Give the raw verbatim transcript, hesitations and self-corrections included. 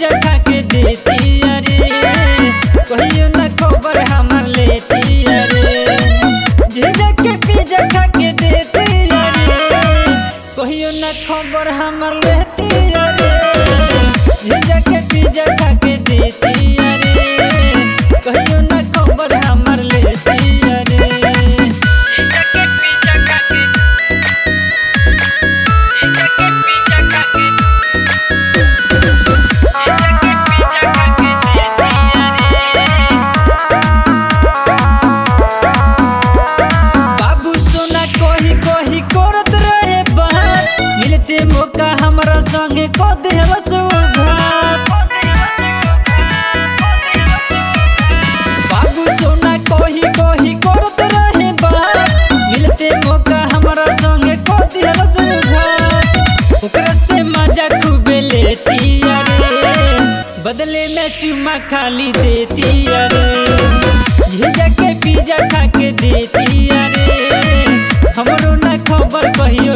pizza खा के देती अरे कहियो ना खबर हमर लेती अरे जीजा के पिज्जा खा के देती अरे कहियो ना खबर हमर लेती अरे जीजा के पिज्जा खा के देती अरे कहियो ना खबर हमर लेती अरे जीजा के पिज्जा खा के जीजा के पिज्जा खा के बाबू सोना कोही कोही करत रहे बात मिलते मौका हमरा संगे को देहला सुघात बाबू सोना कोही कोही करत रहे बात मिलते मौका हमरा संगे को देहला सुघात ओकरा से मजा खूबे लेती अरे बदले में चुमा खाली देती अरे जीजा के पिज्जा खा के देती अरे हमरो ना खबर कहियो